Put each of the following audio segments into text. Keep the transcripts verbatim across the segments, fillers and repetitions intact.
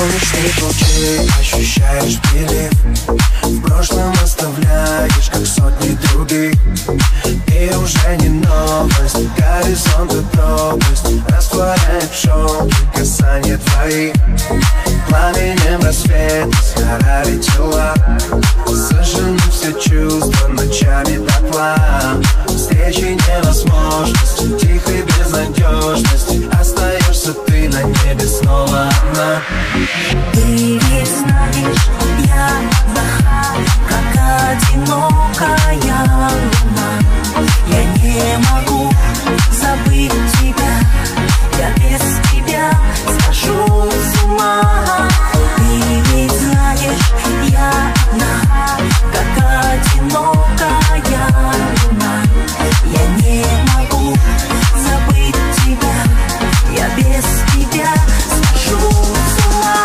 солнечный лучи, ощущаешь прилив. В прошлом оставляешь, как сотни других. И уже не новость, горизонт и пропасть растворяет в шоке касания твои. Пламенем рассвета сгорали тела, сожжены все чувства ночами дотла. Встречи невозможности, тихой безнадежности, остаешься ты на небе снова одна. Ты ведь знаешь, я одна, как одинокая луна. Я не могу забыть тебя, я без тебя схожу с ума. Ты ведь знаешь, я одна, как одинокая луна. Я не могу забыть тебя, я без тебя схожу с ума.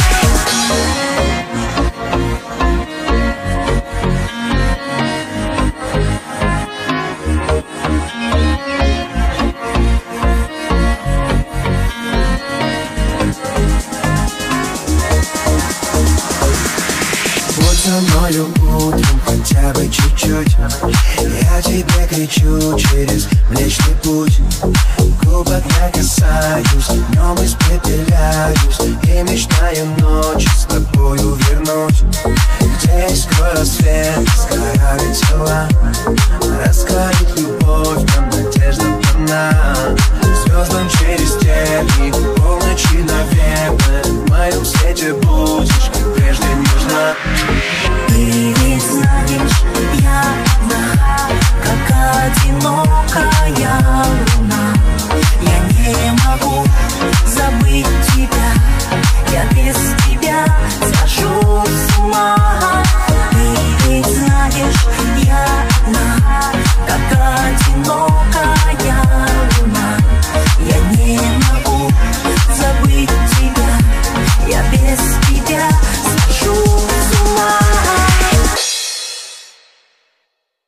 Будь со мною утром хотя бы чуть-чуть. Я тебе кричу через Млечный Путь. Губок я касаюсь, днем испепеляюсь и мечтаю ночью с тобою вернуть. Где искрой рассвет, сгорали тела, раскалит любовь нам